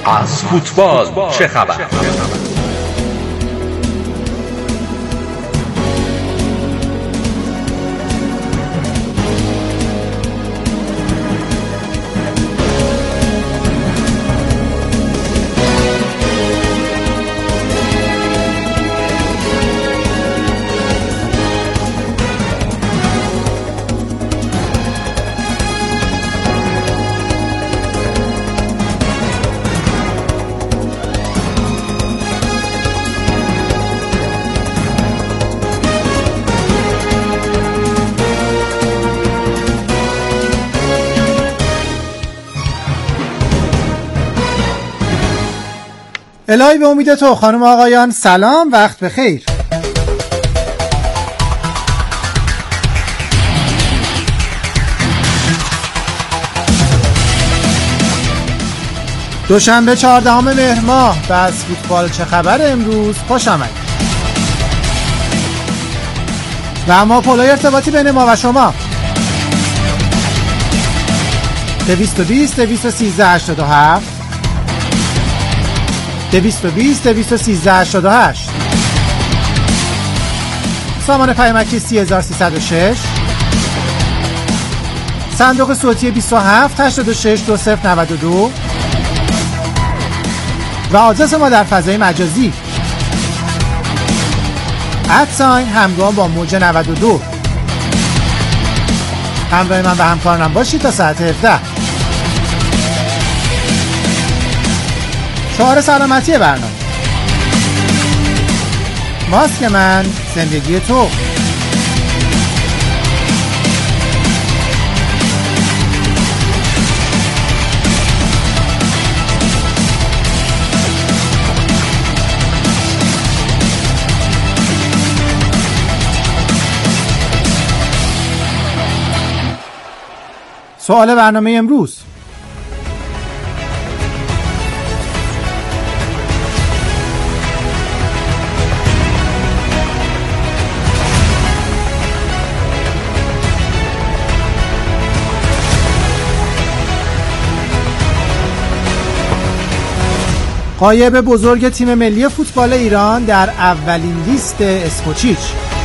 از فوتبال چه خبر؟ الهی به امید تو. خانم آقایان سلام، وقت بخیر. دوشنبه 14 مهر ماه و از فوتبال چه خبر امروز خوش آمدید. و اما پلوی ارتباطی بین ما و شما 220 213 87 220 213 88 سامان پیامکی 30306 صندوق صوتی 27 86 2092 و آدرس ما در فضای مجازی @همگام با موج 92. همراه من و همکارانم باشید تا ساعت 17. شعار سلامتی برنامه: ماسک من، زندگی تو. سوال برنامه امروز: غایب بزرگ تیم ملی فوتبال ایران در اولین لیست اسکوچیچ.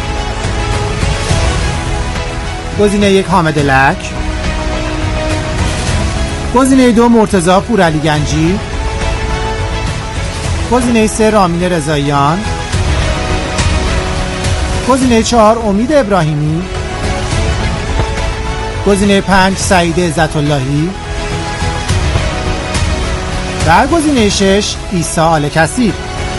گزینه 1 حامد لک، گزینه 2 مرتضی پورعلی گنجی، گزینه 3 رامین رضاییان، گزینه 4 امید ابراهیمی، گزینه 5 سعید عزت اللهی و گزینه 6 عیسی آل کثیر.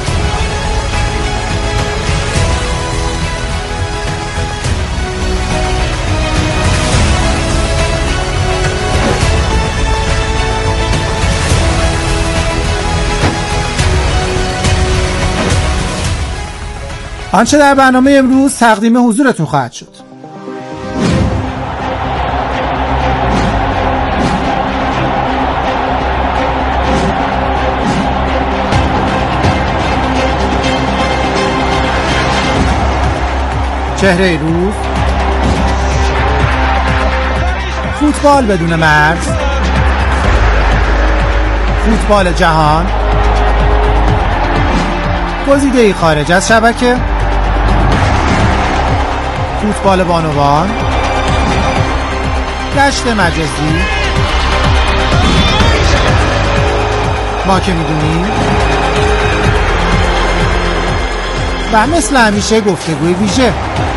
آنچه در برنامه امروز تقدیم حضورتون خواهد شد: چهره روز، فوتبال بدون مرز، فوتبال جهان، گزیده‌ای خارج از شبکه، فوتبال بانوان، گشت مجازی، ما که میدونیم و مثل همیشه گفتگوی ویژه.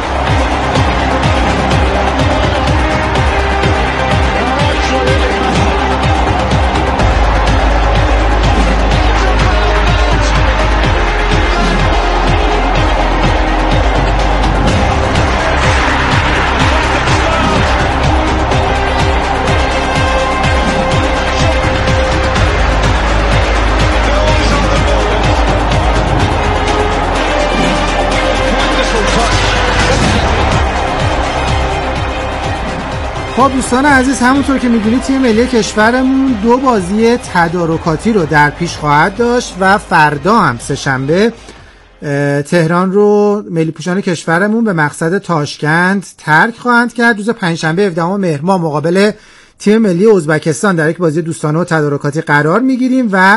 خب دوستان عزیز، همونطور که میدونید تیم ملی کشورمون 2 بازی تدارکاتی رو در پیش خواهد داشت و فردا هم سه‌شنبه تهران رو ملی پوشان کشورمون به مقصد تاشکند ترک خواهند کرد. روز پنجشنبه 17 مهر ماه مقابل تیم ملی ازبکستان در یک بازی دوستانه و تدارکاتی قرار میگیریم و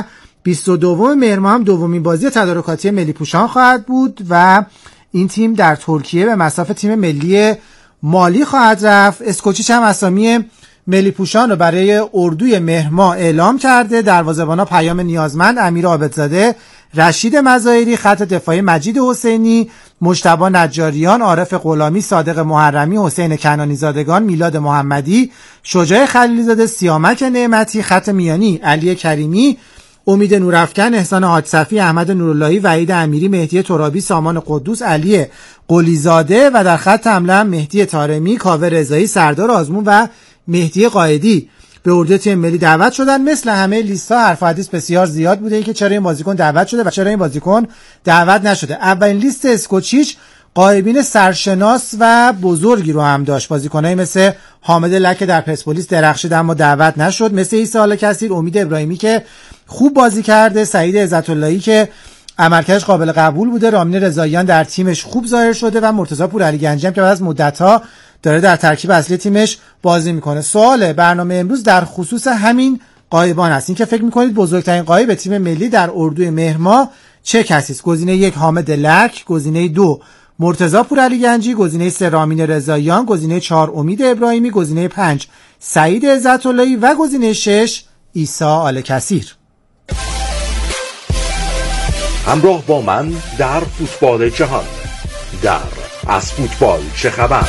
22 مهر ماه هم دومین بازی تدارکاتی ملی پوشان خواهد بود و این تیم در ترکیه به مصاف تیم ملی مالی خواهد رفت. اسکوچیچ هم اسامی ملی پوشان رو برای اردوی مهر ماه اعلام کرده. دروازه‌بانا پیام نیازمند، امیر عابدزاده، رشید مظاهری، خط دفاعی مجید حسینی، مجتبی نجاریان، عارف غلامی، صادق محرمی، حسین کنانی زادگان، میلاد محمدی، شجاع خلیلزاده، سیامک نعمتی، خط میانی علی کریمی، امید نورافکن، احسان حاجصفی، احمد نوراللهی، وحید امیری، مهدی ترابی، سامان قدوس، علی قلیزاده و در خط حمله مهدی طارمی، کاوه رضایی، سردار آزمون و مهدی قائدی به اردوی تیم ملی دعوت شدن. مثل همه لیست‌ها حرف و حدیث بسیار زیاد بوده که چرا این بازیکن دعوت شده و چرا این بازیکن دعوت نشده. اولین لیست اسکوچیچ غایبین سرشناس و بزرگی رو هم داشت. بازیکنایی مثل حامد لکه در پرسپولیس درخشید اما دعوت نشد، مثل عیسی آل‌کثیر، امید ابراهیمی که خوب بازی کرده، سعید عزت‌اللهی که عملکردش قابل قبول بوده، رامین رضاییان در تیمش خوب ظاهر شده و مرتضی پورعلیگنجی هم که بعد از مدت‌ها داره در ترکیب اصلی تیمش بازی میکنه. سوال برنامه امروز در خصوص همین غایبان است. این که فکر میکنید بزرگترین غایب تیم ملی در اردوی مهر ماه چه کسی است؟ گزینه 1 حامد لک، گزینه 2 مرتضی پورعلیگنجی، گزینه 3 رامین رضاییان، گزینه 4 امید ابراهیمی، گزینه 5 سعید عزت‌اللهی و گزینه 6 عیسی آل‌کثیر. همراه با من در فوتبال جهان، در از فوتبال چه خبر.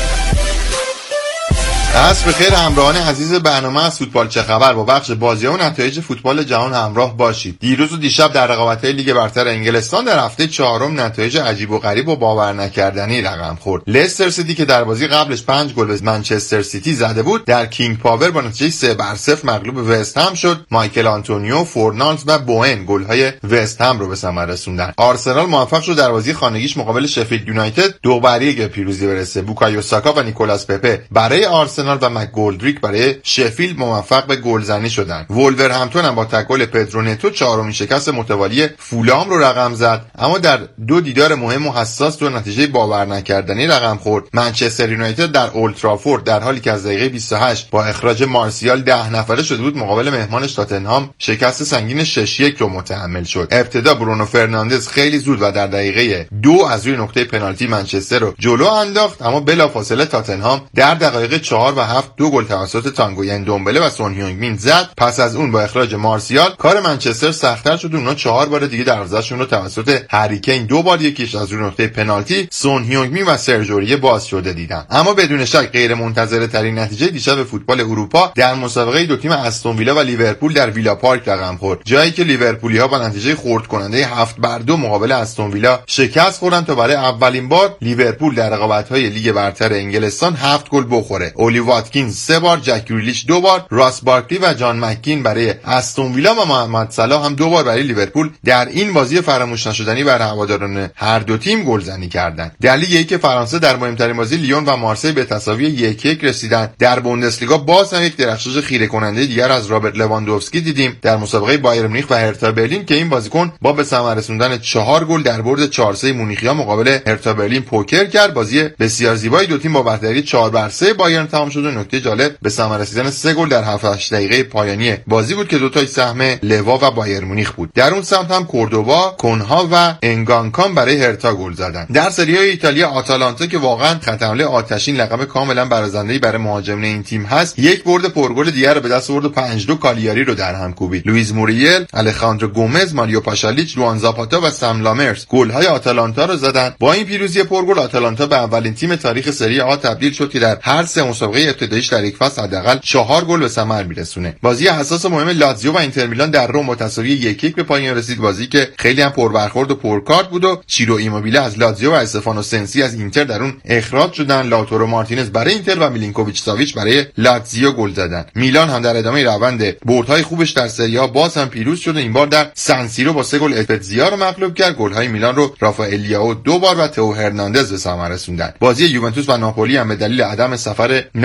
عصر بخیر همراهان عزیز برنامه از فوتبال چه خبر. با بخش بازی‌ها و نتایج فوتبال جهان همراه باشید. دیروز و دیشب در رقابت‌های لیگ برتر انگلستان در هفته چهارم نتایج عجیب و غریب و باور نکردنی رقم خورد. لستر سیتی که در بازی قبلش 5 گل به منچستر سیتی زده بود، در کینگ پاور با نتیجه 3-0 مغلوب وست هم شد. مایکل آنتونیو، فورنالز و بوئن گل‌های وست هم رو به ثمر رسوندن. آرسنال موفق شد در بازی خانگیش مقابل شفیلد یونایتد 2-1 به پیروزی برسه. بوکایو ساکا و نیکولاس پپه برای آرسنال و مکگولدریک برای شفیلد موفق به گلزنی شدند. وولورهمپتون هم با تگل پدرو نتو چهارمین شکست متوالی فولام رو رقم زد، اما در دو دیدار مهم و حساس دو نتیجه باور نکردنی رقم خورد. منچستر یونایتد در اولترافورد در حالی که از دقیقه 28 با اخراج مارسیال 10 نفره شده بود مقابل مهمانش تاتنهام شکست سنگین 6-1 رو متحمل شد. ابتدا برونو فرناندز خیلی زود و در دقیقه 2 از روی نقطه پنالتی منچستر رو جلو انداخت، اما بلافاصله تاتنهام در دقایق 4 و 7 دو گل توسط تانگوی اندومبله و سون هیونگ مین زد. پس از اون با اخراج مارسیال کار منچستر سخت‌تر شد. اونها 4 بار دیگه دروازه‌شون رو توسط هری کین 2 بار یکیش از روی نقطه پنالتی سون هیونگ مین و سرجوریه باز شده دیدن. اما بدون شک غیر منتظره ترین نتیجه دیشب فوتبال اروپا در مسابقه دو تیم استون ویلا و لیورپول در ویلا پارک رقم خورد، جایی که لیورپولی‌ها با نتیجه خرد کننده 7-2 مقابل استون ویلا شکست خوردن تا برای اولین بار لیورپول در رقابت‌های لیگ برتر انگلستان 7 گل بخوره. اولی واتکینز 3 بار، جک گریلیش 2 بار، راس بارکلی و جان مکین برای استون ویلا و محمد صلاح هم 2 بار برای لیورپول در این بازی فراموش نشدنی بر هواداران هر دو تیم گلزنی کردند. در لیگ 1 فرانسه در مهمترین بازی لیون و مارسی به تساوی 1-1 رسیدند. در بوندسلیگا باز هم یک درخشش خیره کننده دیگر از رابرت لواندوفسکی دیدیم در مسابقه بایر مونیخ و هرتا برلین که این بازیکن با به ثمر رسوندن 4 گل در برد 4-3 مونیخیا مقابل هرتا برلین پوکر کرد. بازی بسیار زیبایی دو تیم با برتری 4-3 بایرن تمام شد. نکته جالب به ثمر رسیدن 3 گل در 7-8 دقیقه پایانی بازی بود که دو تای سهم لوا و بایر مونیخ بود. در اون سمت هم کوردوبا، کنها و انگانکام برای هرتا گل زدند. در سری های ایتالیا آتالانتا که واقعا خط حمله آتشین لقب کاملا برازنده‌ای برای مهاجمین این تیم هست، یک برد پرگل دیگر رو به دست آورد و 5-2 کالیاری رو در هم کوبید. لوئیز موریل، الخاندرو گومز، ماریو پاشالیچ، لوان زاپاتا و سام لامرز گل‌های آتالانتا رو زدند. با این پیروزی پرگل آتالانتا به اولین تیم تاریخ سری آ تبدیل شد که در هر سه مسابقه ابتداییش در یک فصل حداقل 4 گل به ثمر میرسونه. بازی حساس و مهم لاتزیو و اینتر میلان در روم با تساوی 1-1 به پایان رسید. بازی که خیلی هم پربرخورد و پرکارت بود و چیرو ایموبیله از لاتزیو و استفانو سنسی از اینتر در اون اخراج شدن. لاوتارو مارتینز برای اینتر و میلینکوویچ ساویچ برای لاتزیو گل زدن. میلان هم در ادامه روند بردهای خوبش در سری آ باز هم پیروز شد و این بار در سن سیرو با 3 گل اسپتزیا رو مغلوب کرد. گل‌های میلان رو رافائل لیائو 2 بار و تئو هرناندز به ثمر رسوندن. بازی یوونتوس و ناپولی هم به دلیل عدم سفر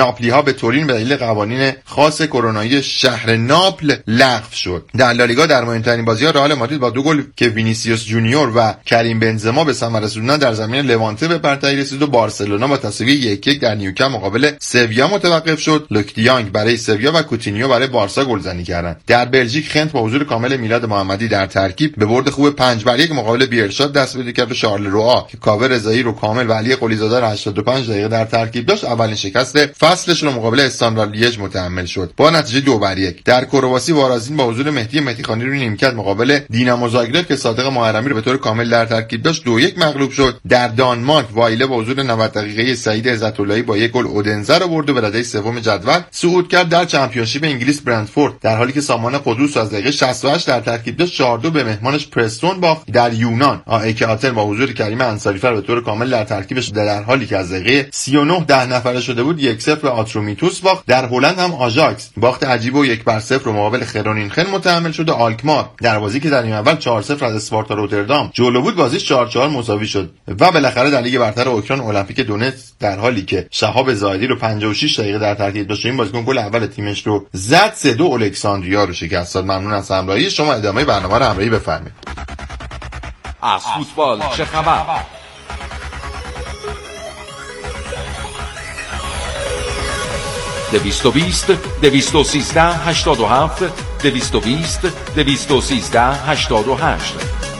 ناپلی‌ها به تورین به دلیل قوانین خاص کرونایی شهر ناپل لغو شد. در لالیگا در مهمترین بازی‌ها رئال مادرید با 2 گل که وینیسیوس جونیور و کریم بنزما به ثمر رسوندن در زمین لوانته به برتری رسید و بارسلونا با تساوی 1-1 در نیوکمپ مقابل سویا متوقف شد. لوک دیانگ برای سویا و کوتینیو برای بارسا گلزنی کردند. در بلژیک خنت با حضور کامل میلاد محمدی در ترکیب به برد خوب 5-1 مقابل بیرشات دست پیدا کرد و شارلروا که کاوه رضایی رو کامل و علی قلیزاده رو 85 دقیقه در ترکیب داشت اولین شکست فصلش رو مقابل استاندارد لیژ متحمل شد با نتیجه 2-1. در کرواسی وارازین با حضور مهدی مهدیخانی رو نیمکت مقابل دینامو زاگرب که صادق محرمی رو به طور کامل در ترکیب داشت 2-1 مغلوب شد. در دانمارک وایله با حضور 90 دقیقه سعید عزت‌اللهی با 1 گل اودنزه رو برد و به رده سوم جدول صعود کرد. در چمپیونشیپ انگلیس برندفورد در حالی که سامان قدوس از دقیقه 68 در ترکیب داشت 4-2 به مهمانش پرستون باخت. در یونان آیک آتن با حضور کریم انصاری‌فر به طور کامل در ترکیبش در حالی که از دقیقه 39 10 نفره شده بود 1-0 به آترومیتوس باخت. در هلند هم آژاکس باخت عجیب و 1-0 رو مقابل خرونینخن متحمل شد و آلکمار در بازی که در نیمه اول 4-0 از اسپارتا روتردام جلو بود بازیش 4-4 مساوی شد. و بالاخره در لیگ برتر اوکراین المپیک دونتسک در حالی که شهاب زاهدی رو 56 دقیقه در ترکیب داشت این بازیکن گل اول تیمش رو زد 3-2 الکساندریا رو شکست داد. ممنون از همراهی شما. ادامه برنامه رو همراهی بفرمایید. از فوتبال چه خبر؟ دویست و 213 87 220 213 88.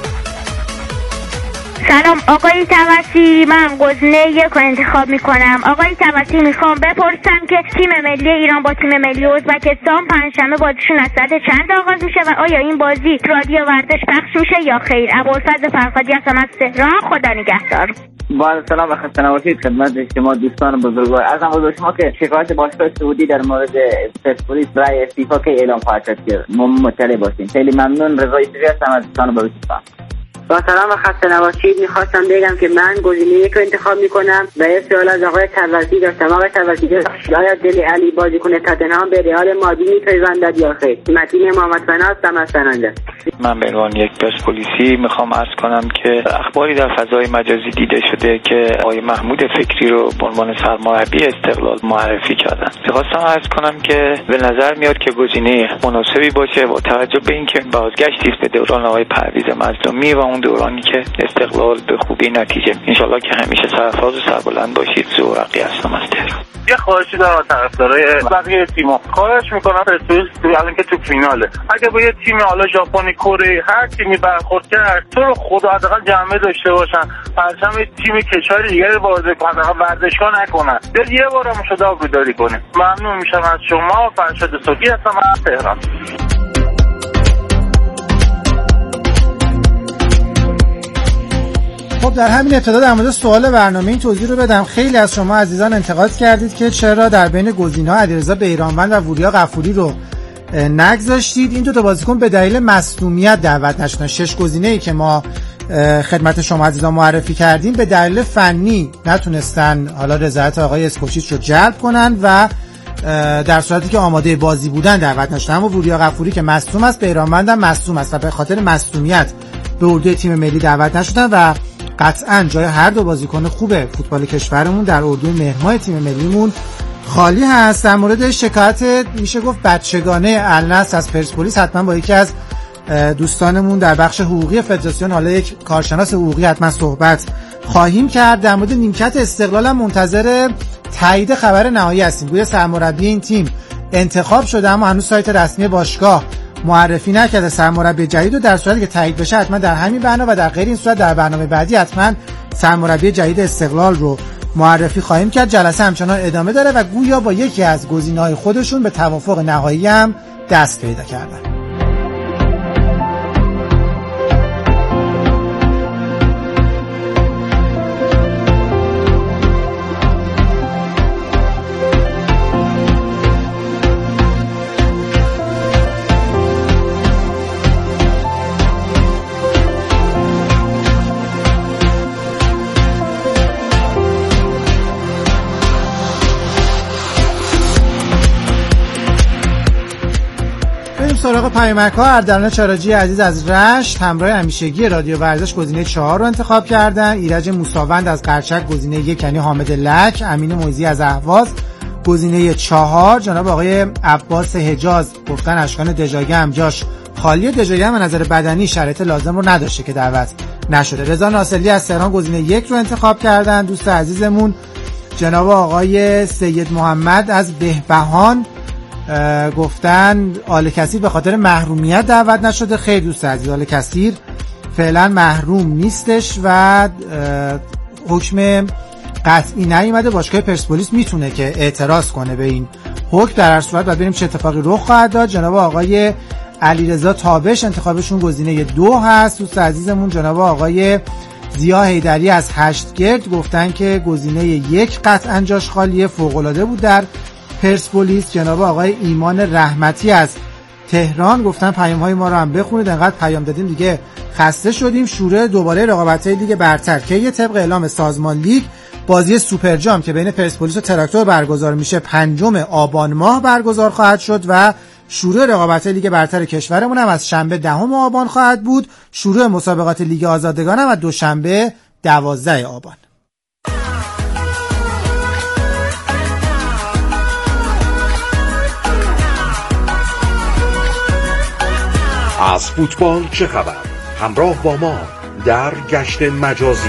سلام آقای توسی، من گزینه 1 رو انتخاب میکنم. آقای توسی میخوام بپرسم که تیم ملی ایران با تیم ملی ازبکستان پنجشنبه بازیشون از ساعت چند آغاز میشه و آیا این بازی رادیو ورزش پخش میشه یا خیر؟ ابوالفضل فرهادی هستم از تهران. خدا نگهدار. با سلام و خسته نباشید خدمت شما دوستان بزرگوار. عرضم حضور شما که شکایت باشگاه سعودی در مورد پرسپولیس برای فیفا که اعلام خواهد شد که مطلع باشین. خیلی ممنون. رضای سری هستم از دوستان بلوچستان. با سلام و خسته نباشید. میخواستم بگم که من گزینه 1 رو انتخاب میکنم و یه سوال از آقای توسی داشتم. آقای توسی آیا دلی علی بازیکن تاتنهام به رئال مادرید میپیوندد یا خیر؟ متین محمد فنا هستم از سننده. من به عنوان یک پرسپولیسی میخوام عرض کنم که اخباری در فضای مجازی دیده شده که آقای محمود فکری رو به عنوان سرمربی استقلال معرفی کردن. میخواستم عرض کنم که به نظر میاد که گزینه مناسبی باشه با توجه به اینکه بازگشتی است به دوران آقای پرویز مظلومی و اون دورانی که استقلال به خوبی نتیجه. انشالله که همیشه سرفراز و سربلند باشید. زورقی هستم از تهران. یه خواهشی دارم از طرفدارای بقیه تیم‌ها. خواهش میکنم پرسپولیس الان که تو فیناله اگه با یه تیم حالا ژاپنی کره هر تیمی برخورد کرد تو رو خدا حداقل جمعه داشته باشن. پرچم تیم کشور دیگه رو بازی کنن، ورزشگاه نکنن. یه بارم شده آبروداری کنیم. ممنون میشم از شما. فرشاد صبحی هستم از تهران. خب در همین ابتدا در مورد سوال برنامه این توضیح رو بدم. خیلی از شما عزیزان انتقاد کردید که چرا در بین گزینه‌ها علیرضا بیرانوند و وریا غفوری رو نگذاشتید. این دو تا بازیکن به دلیل مصدومیت دعوت نشدن. 6 گزینه‌ای که ما خدمت شما عزیزان معرفی کردیم به دلیل فنی نتونستن حالا رضایت آقای اسکوچیچ رو جلب کنن و در صورتی که آماده بازی بودن دعوت نشدن. اما وریا غفوری که مصدوم است، بیرانوند هم مصدوم است و به خاطر مصدومیت به اردوی تیم ملی دعوت نشدن و قطعا جای هر دو بازیکن خوب فوتبال کشورمون در اردوی مهرماه تیم ملیمون خالی هست. در مورد شکایت میشه گفت بچگانه النصر از پرسپولیس حتما با یکی از دوستانمون در بخش حقوقی فدراسیون، حالا یک کارشناس حقوقی، حتما صحبت خواهیم کرد. در مورد نیمکت استقلال هم منتظر تایید خبر نهایی هستیم. گویا سرمربی این تیم انتخاب شده اما هنوز سایت رسمی باشگاه معرفی نکرده سرمربی جدید و در صورتی که تایید بشه حتما در همین برنامه و در غیر این صورت در برنامه بعدی حتما سرمربی جدید استقلال رو معرفی خواهیم کرد. جلسه همچنان ادامه داره و گویا با یکی از گزینه‌های خودشون به توافق نهایی هم دست پیدا کردن. سراغ پیامک‌ها. اردلان چاراجی عزیز از رشت همراه همیشگی رادیو ورزش گزینه 4 رو انتخاب کردن. ایرج موساوند از قرچک گزینه 1 یعنی حامد لک. امین مویزی از اهواز گزینه 4 جناب آقای عباس حجاز گفتن اشکان دژاگه هم جاش خالیه. دژاگه هم نظر بدنی شرایط لازم رو نداشته که دعوت نشده. رضا ناصری از تهران گزینه 1 رو انتخاب کردن. دوست عزیزمون جناب آقای سید محمد از بهبهان گفتن آل کثیر به خاطر محرومیت دعوت نشده. خیلی دوست عزیز، آل کثیر فعلا محروم نیستش و حکم قطعی نیامده. باشگاه پرسپولیس میتونه که اعتراض کنه به این حکم. در هر صورت باید ببینیم چه اتفاقی رخ خواهد داد. جناب آقای علیرضا تابش انتخابشون گزینه 2 هست. دوست عزیزمون جناب آقای زیا حیدری از هشتگرد گفتن که گزینه 1 قطعا جاش خالیه، فوق‌العاده بود در پرسپولیس. جناب آقای ایمان رحمتی از تهران گفتن پیام‌های ما رو هم بخونید، انقدر پیام دادیم دیگه خسته شدیم. شورای دوباره رقابت‌های لیگ برتر که طبق اعلام سازمان لیگ بازی سوپر جام که بین پرسپولیس و تراکتور برگزار میشه 5 آبان ماه برگزار خواهد شد و شروع رقابت لیگ برتر کشورمون هم از شنبه 10 آبان خواهد بود. شروع مسابقات لیگ آزادگان هم از دوشنبه 12 آبان. از فوتبال چه خبر؟ همراه با ما در گشت مجازی.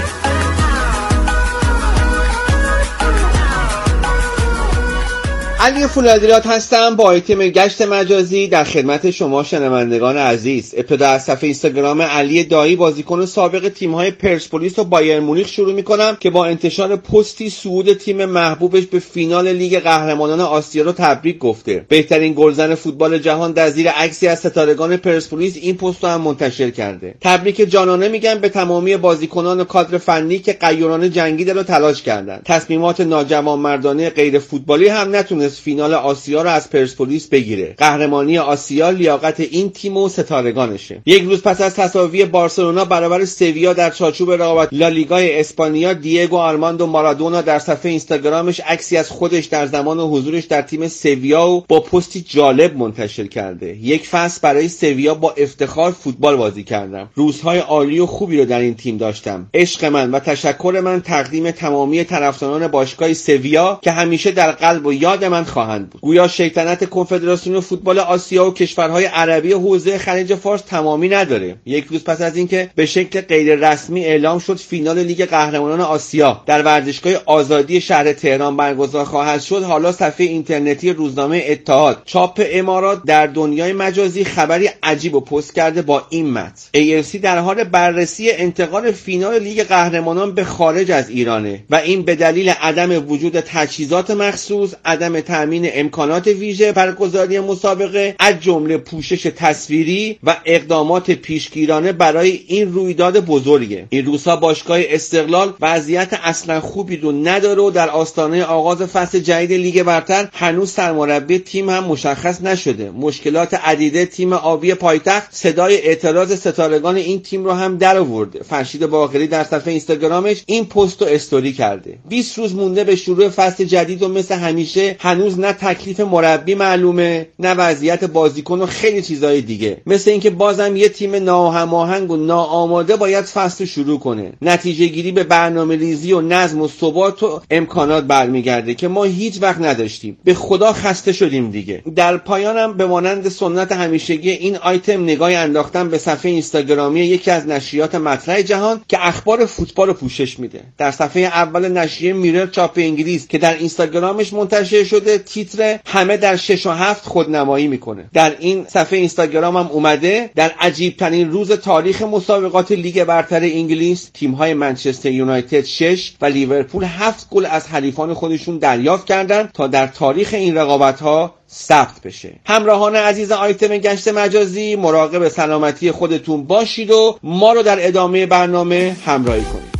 علی فولادیرات هستم با تیم گشت مجازی در خدمت شما شنوندگان عزیز. ابتدا از صفحه اینستاگرام علی دایی بازیکن سابق تیم‌های پرسپولیس و بایر مونیخ شروع می‌کنم که با انتشار پستی صعود تیم محبوبش به فینال لیگ قهرمانان آسیا رو تبریک گفته. بهترین گلزن فوتبال جهان در زیر عکسی از ستارگان پرسپولیس این پست رو هم منتشر کرده. تبریک جانانه میگم به تمامی بازیکنان و کادر فنی که غیورانه جنگیدن و تلاش کردند. تصمیمات ناجوانمردانه غیر فوتبالی هم نتونست فینال آسیا رو از پرسپولیس بگیره. قهرمانی آسیا لیاقت این تیم و ستارگانشه. یک روز پس از تساوی بارسلونا برابر سویا در چارچوب رقابت لالیگای اسپانیا، دیگو آرماندو مارادونا در صفحه اینستاگرامش عکسی از خودش در زمان حضورش در تیم سویا و با پستی جالب منتشر کرده. یک فصل برای سویا با افتخار فوتبال بازی کردم. روزهای عالی و خوبی رو در این تیم داشتم. عشق من و تشکر من تقدیم تمامی طرفداران باشگاه سویا که همیشه در قلب و یاد من خواهند بود. گویا شیطنت کنفدراسیون فوتبال آسیا و کشورهای عربی حوزه خلیج فارس تمامی نداره. یک روز پس از اینکه به شکل غیر رسمی اعلام شد فینال لیگ قهرمانان آسیا در ورزشگاه آزادی شهر تهران برگزار خواهد شد، حالا صفحه اینترنتی روزنامه اتحاد چاپ امارات در دنیای مجازی خبری عجیب و پست کرده با این متن: AFC در حال بررسی انتقال فینال لیگ قهرمانان به خارج از ایرانه و این به دلیل عدم وجود تجهیزات مخصوص، عدم تامین امکانات ویژه برگزاری مسابقه، از جمله پوشش تصویری و اقدامات پیشگیرانه برای این رویداد بزرگه. این روزها باشگاه استقلال وضعیت اصلا خوبی رو نداره و در آستانه آغاز فصل جدید لیگ برتر هنوز سرمربی تیم هم مشخص نشده. مشکلات عدیده تیم آبی پایتخت صدای اعتراض ستارگان این تیم رو هم در آورده. فرشید باقری در صفحه اینستاگرامش این پست رو استوری کرده. 20 روز مونده به شروع فصل جدید و مثل همیشه هنوز نه تکلیف مربی معلومه، نه وضعیت بازیکن و خیلی چیزای دیگه. مثل اینکه بازم یه تیم ناهماهنگ و ناآماده باید فصل شروع کنه. نتیجه گیری به برنامه‌ریزی و نظم و ثبات و امکانات برمیگرده که ما هیچ وقت نداشتیم. به خدا خسته شدیم دیگه. در پایانم به مانند سنت همیشگی این آیتم نگاهی انداختم به صفحه اینستاگرامی یکی از نشریات مطرح جهان که اخبار فوتبال رو پوشش میده. در صفحه اول نشریه میرر چاپ انگلیس که در اینستاگرامش منتشر شده، تیتر همه در 6 و 7 خودنمایی میکنه. در این صفحه اینستاگرام هم اومده در عجیب ترین روز تاریخ مسابقات لیگ برتر انگلیس تیم‌های منچستر یونایتد 6 و لیورپول 7 گل از حریفان خودشون دریافت کردند تا در تاریخ این رقابت‌ها ثبت بشه. همراهان عزیز آیتم گشت مجازی، مراقب سلامتی خودتون باشید و ما رو در ادامه برنامه همراهی کنید.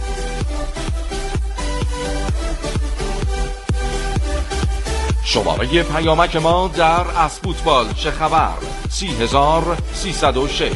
شماره پیامک ما در از فوتبال چه خبر 30306.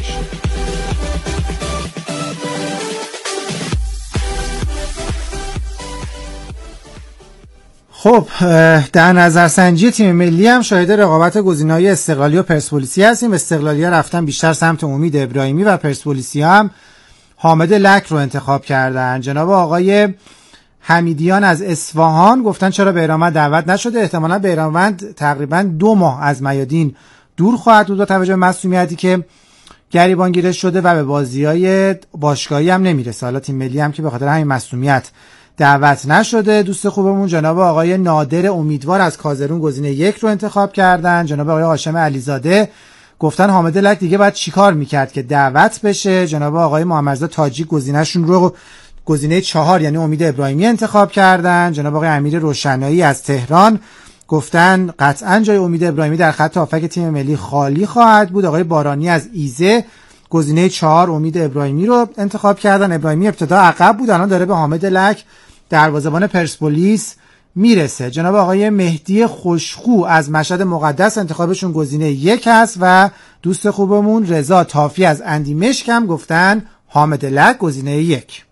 خب در نظرسنجی تیم ملی هم شاهد رقابت گزینه‌های استقلالی و پرسپولیسی هستیم. استقلالیا رفتن بیشتر سمت امید ابراهیمی و پرسپولیسی هم حامد لک رو انتخاب کردن. جناب آقای حمیدیان از اصفهان گفتن چرا بهرامند دعوت نشده. احتمالاً بهرامند تقریباً 2 ماه از میادین دور خواهد بود با توجه به مسئولیتی که گریبانگیرش شده و به بازی‌های باشگاهی هم نمیرسه. حالا تیم ملی هم که به خاطر همین مسئولیت دعوت نشده. دوست خوبمون جناب آقای نادر امیدوار از کازرون گزینه 1 رو انتخاب کردن. جناب آقای هاشم علیزاده گفتن حامد لک دیگه باید چیکار میکرد که دعوت بشه. جناب آقای محمدرضا تاجیک گزینه‌شون رو گزینه 4 یعنی امید ابراهیمی انتخاب کردن. جناب آقای امیر روشنایی از تهران گفتن قطعا جای امید ابراهیمی در خط هافک تیم ملی خالی خواهد بود. آقای بارانی از ایزه گزینه 4 امید ابراهیمی رو انتخاب کردن. ابراهیمی ابتدا عقب بود، الان داره به حامد لک دروازه‌بان پرسپولیس میرسه. جناب آقای مهدی خوشخو از مشهد مقدس انتخابشون گزینه 1 هست و دوست خوبمون رضا طافی از اندیمشک هم گفتن حامد لک گزینه 1.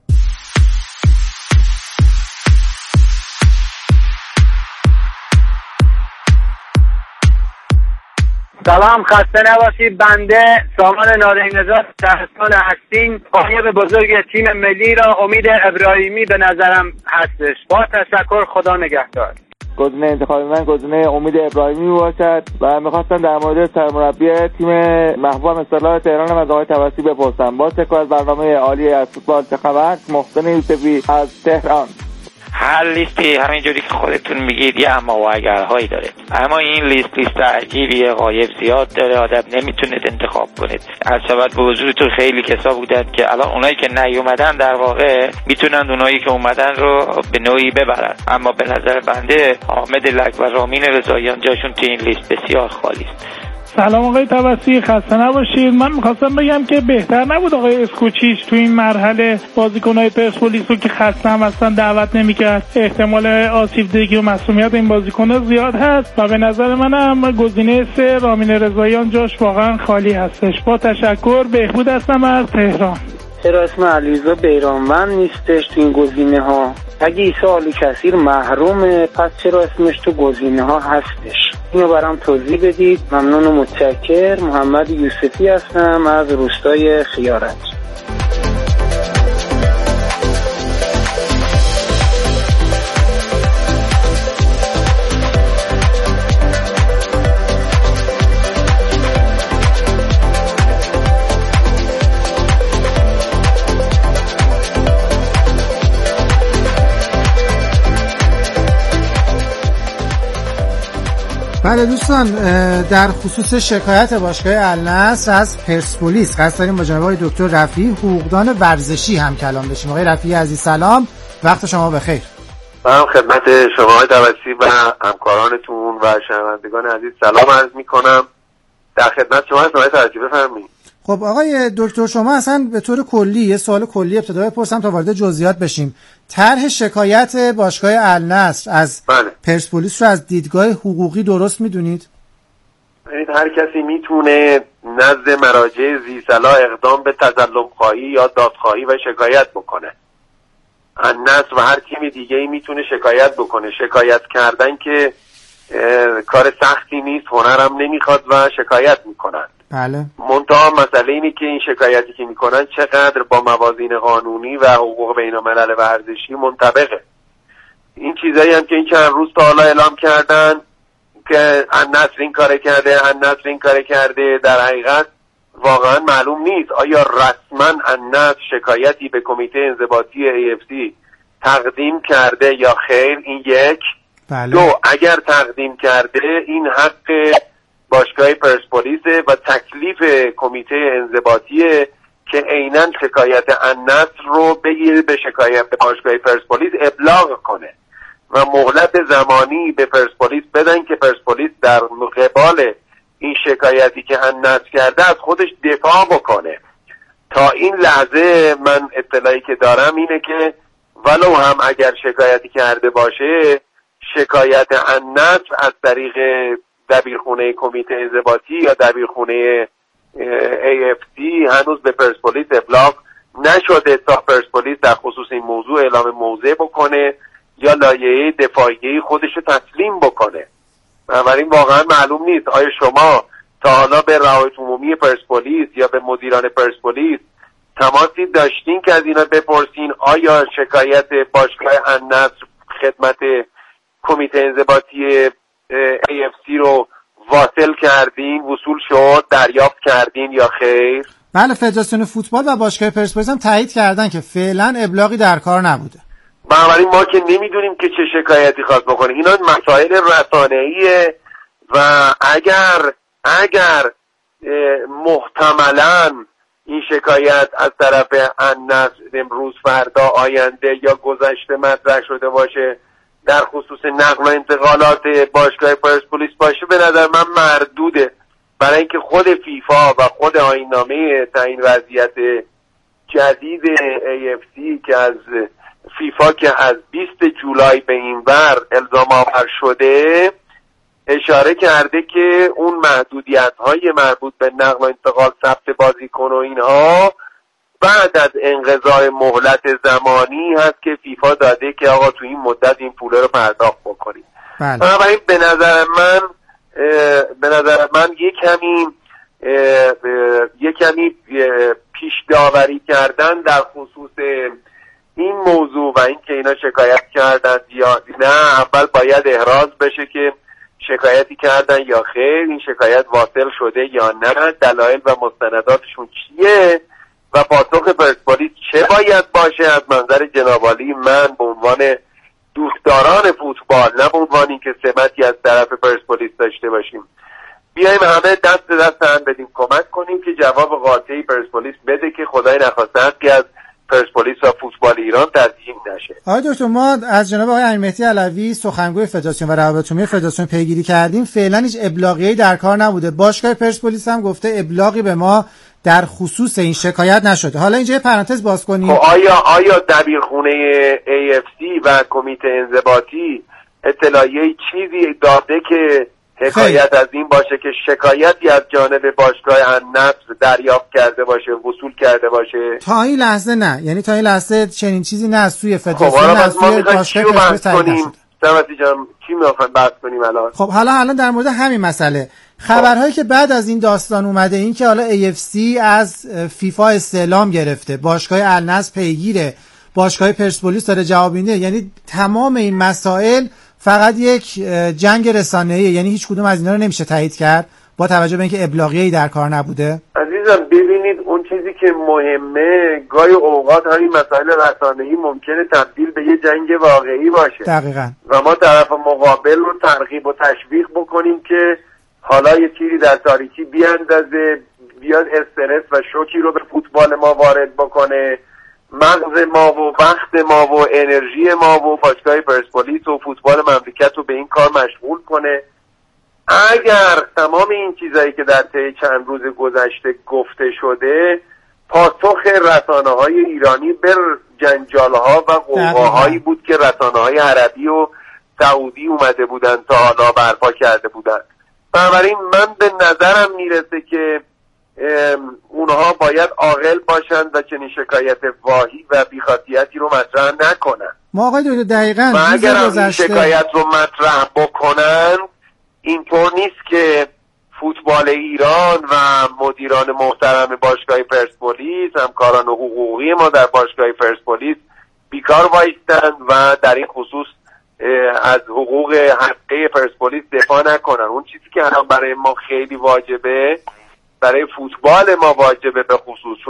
سلام، خسته نباشید. بنده سامان نادرینژاد شهرستان هستیم. قایب بزرگ تیم ملی را امید ابراهیمی به نظرم هستش. با تشکر، خدا نگهدار. گزینه انتخابی من گزینه امید ابراهیمی باشد و میخواستم در مورد سرمربی تیم محبوب اصطلاح تهران از آقای توسلی بپرسم. با تکرار از برنامه عالی از فوتبال چه خبر؟ محسن یوسفی از تهران. هر لیستی همینجوری که خودتون میگید یه اما و اگرهایی داره، اما این لیست عجیبیه، غایب زیاد داره، آدم نمیتونه انتخاب کنید. از شبت به حضورتون خیلی کسا بودن که الان اونایی که نیومدن در واقع میتونن اونایی که اومدن رو به نوعی ببرن، اما به نظر بنده حامد لک و رامین رضاییان جاشون تو این لیست بسیار خالی است. سلام آقای توسلی، خسته نباشید. من می‌خواستم بگم که بهتر نبود آقای اسکوچیچ تو این مرحله بازیکن‌های پرسپولیس رو که خسته هم اصلا دعوت نمی‌کرد. احتمال آسیب دیدگی و مسئولیت این بازیکن‌ها زیاد هست و به نظر منم گزینه 3 رامین رضاییان جاش واقعا خالی هستش. با تشکر، بهبود هستم از تهران. چرا اسم علیرضا بیرانوند نیستش تو این گزینه ها؟ اگه عیسی آلوکثیر محرومه پس چرا اسمش تو گزینه ها هستش؟ اینو برام توضیح بدید. ممنون و متشکر. محمد یوسفی هستم از روستای خیارت. بله دوستان، در خصوص شکایت باشگاه النصر از پرسپولیس قصد داریم با جناب آقای دکتر رفیعی حقوقدان ورزشی هم کلام بشیم. آقای رفیعی عزیز سلام، وقت شما بخیر. من خدمت شما آقای توسلی و همکارانتون و شنوندگان عزیز سلام عرض می‌کنم. در خدمت شما هستم آقای توسلی، بفرمایید. خب آقای دکتر، شما اصلا به طور کلی یه سوال کلی ابتدا بپرسم تا وارد جزئیات بشیم. طرح شکایت باشگاه النصر از پرسپولیس رو از دیدگاه حقوقی درست میدونید؟ ببینید، هر کسی میتونه نزد مراجع ذی‌صلاح اقدام به تظلم‌خواهی یا دادخواهی و شکایت بکنه. النصر و هر تیم دیگه‌ای میتونه شکایت بکنه. شکایت کردن که کار سختی نیست، هنرم نمیخواد و شکایت میکنن. بله. منتها مسئله اینه که این شکایتی که میکنن چقدر با موازین قانونی و حقوق بین‌الملل ورزشی منطبقه. این چیزایی هم که این چند روز تا حالا اعلام کردن که النصر این کار کرده، النصر این کار کرده، در حقیقت واقعا معلوم نیست آیا رسما النصر شکایتی به کمیته انضباطی AFC تقدیم کرده یا خیر. این یک. بله. 2. اگر تقدیم کرده این حق باشگاه پرسپولیس و تکلیف کمیته انضباطیه که عیناً شکایت النصر رو بگیره به شکایت به باشگاه پرسپولیس ابلاغ کنه و مهلت زمانی به پرسپولیس بدن که پرسپولیس در قبال این شکایتی که النصر کرده از خودش دفاع بکنه. تا این لحظه من اطلاعی که دارم اینه که ولو هم اگر شکایتی کرده باشه، شکایت النصر از طریق دبیرخونه کمیته انضباطی یا دبیرخونه AFC هنوز به پرسپولیس ابلاغ نشده تا پرسپولیس در خصوص این موضوع اعلام موضع بکنه یا لایحه دفاعی خودش رو تسلیم بکنه. بنابراین واقعا معلوم نیست آیا شما تا حالا به رعایت عمومی پرسپولیس یا به مدیران پرسپولیس تماسی داشتین که از اینا بپرسین آیا شکایت باشگاه النصر خدمت کمیته انضباطی AFC رو واصل کردین، وصول شد، دریافت کردین یا خیر؟ بله، فدراسیون فوتبال و باشگاه پرسپولیس هم تایید کردن که فعلا ابلاغی در کار نبوده. بنابراین ما که نمیدونیم که چه شکایتی خواست بکنه. اینا مسائل رسانه‌ایه و اگر محتملاً این شکایت از طرف النصر امروز، فردا، آینده یا گذشته مطرح شده باشه در خصوص نقل و انتقالات باشگاه پرسپولیس باشه، به نظر من مردوده، برای اینکه خود فیفا و خود آیین‌نامه تعیین وضعیت جدید AFC که از فیفا که از 20 جولای به این ور الزام آور شده اشاره کرده که اون محدودیت‌های مربوط به نقل و انتقال، ثبت بازیکن و اینها بعد از انقضای مهلت زمانی هست که فیفا داده که آقا تو این مدت این پوله رو پرداخت بکنید. بنابراین به نظر من یک کمی پیش داوری کردن در خصوص این موضوع و این که اینا شکایت کردن یا نه، اول باید احراز بشه که شکایتی کردن یا خیر، این شکایت واصل شده یا نه، دلایل و مستنداتشون چیه و پاسخ پرسپولیس چه باید باشه. از منظر جناب عالی من به عنوان دوستداران فوتبال، نه به عنوان اینکه سمتی از طرف پرسپولیس داشته باشیم، بیایم همه دست هم بدیم، کمک کنیم که جواب قاطعی پرسپولیس بده که خدای نخواسته که از پرسپولیس و فوتبال ایران تضییع نشه. آقای دکتر، ما از جناب آقای امیرمهدی علوی سخنگوی فدراسیون و روابط عمومی فدراسیون پیگیری کردیم، فعلا هیچ ابلاغیه‌ای در کار نبوده. باشگاه پرسپولیس هم گفته ابلاغی به ما در خصوص این شکایت نشده. حالا اینجا یه پرانتز باز کنیم. آیا دبیرخونه AFC و کمیته انضباطی اطلاعیه چیزی داده که حکایت از این باشه که شکایتی از جانب باشگاه النصر دریافت کرده باشه، وصول کرده باشه؟ تا این لحظه نه، یعنی تا این لحظه چنین چیزی نه از سوی فدراسیون، نه از سوی باشگاه پرسپولیس تایید نشده. سمتی جان کی میخوایم بحث کنیم الان؟ خب حالا در مورد همین مسئله خبرهایی که بعد از این داستان اومده، این که حالا AFC از فیفا استعلام گرفته، باشگاه النصر پیگیره، باشگاه پرسپولیس داره جواب میده، یعنی تمام این مسائل فقط یک جنگ رسانه‌ایه، یعنی هیچ کدوم از اینا رو نمیشه تایید کرد با توجه به اینکه ابلاغیه‌ای در کار نبوده. عزیزم ببینید، اون چیزی که مهمه گاهی اوقات همین مسائل رسانه‌ای ممکنه تبدیل به یه جنگ واقعی باشه. دقیقاً. و ما طرف مقابل رو ترغیب و تشویق بکنیم که حالا یه تیری در تاریکی بیاندازه، بیاد استرس و شوکی رو به فوتبال ما وارد بکنه، مغز ما و وقت ما و انرژی ما و باشگاه پرسپولیس و فوتبال مملکت رو به این کار مشغول کنه. اگر تمام این چیزایی که در طی چند روز گذشته گفته شده پاسخ رسانه‌های ایرانی به جنجال‌ها و قوقاهایی بود که رسانه‌های عربی و سعودی اومده بودن تا حالا برپا کرده بودن، بنابراین من به نظرم میرسه که اونها باید عاقل باشن و چنین شکایت واهی و بی‌خاصیتی رو مطرح نکنن. ما آقای دکتر دقیقاً و اگر این شکایت رو مطرح بکنن، اینطور نیست که فوتبال ایران و مدیران محترم باشگاه پرسپولیس، همکاران حقوقی ما در باشگاه پرسپولیس بیکار وایستند و در این خصوص از حقوق حقه پرسپولیس دفاع نکنن. اون چیزی که الان برای ما خیلی واجبه، برای فوتبال ما واجبه به خصوص،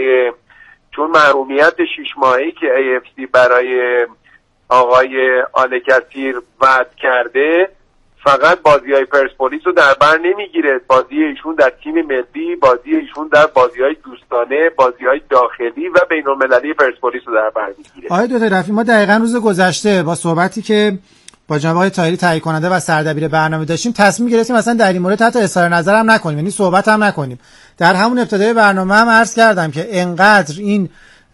چون محرومیت 6 ماهه‌ای که AFC برای آقای آل کثیر وعده کرده فقط بازی‌های پرسپولیس رو در بر نمیگیره، بازی ایشون در تیم ملی، بازی ایشون در بازی‌های دوستانه، بازی‌های داخلی و بین‌المللی پرسپولیس رو در بر میگیره. آقای دکتر رفیعی، ما دقیقاً روز گذشته با صحبتی که با جناب آقای طاهری تهیه کننده و سردبیر برنامه داشتیم تصمیم گرفتیم اصلا در این مورد حتی اظهار نظر هم نکنیم، یعنی صحبت هم نکنیم. در همون ابتدای برنامه هم عرض کردم که انقدر این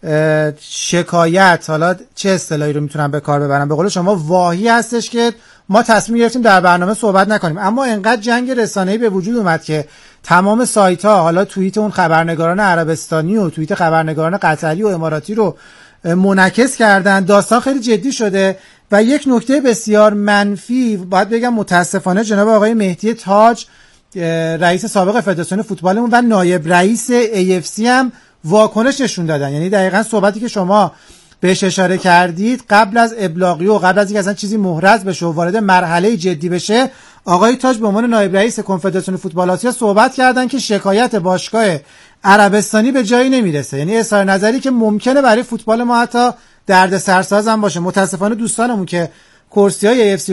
شکایت، حالا چه اصطلاحی رو میتونم به کار ببرم، به قول شما واهی هستش که ما تصمیم گرفتیم در برنامه صحبت نکنیم. اما انقدر جنگ رسانه‌ای به وجود اومد که تمام سایت‌ها، حالا توییت اون خبرنگاران عربستانی و توییت خبرنگاران قطری و اماراتی رو منعکس کردن، داستان خیلی جدی شده. و یک نکته بسیار منفی باید بگم متاسفانه جناب آقای مهدی تاج، رئیس سابق فدراسیون فوتبالمون و نایب رئیس AFC هم واکنش نشون دادن. یعنی دقیقاً صحبتی که شما بهش اشاره کردید، قبل از ابلاغی و قبل از اینکه اصلا چیزی محرز بشه و وارد مرحله جدی بشه، آقای تاج به عنوان نایب رئیس کنفدراسیون فوتبال آسیا صحبت کردن که شکایت باشگاه عربستانی به جایی نمیرسه. یعنی اظهار نظری که ممکنه برای فوتبال ما حتی دردسرساز هم باشه. متاسفانه دوستانمون که کرسی‌های AFC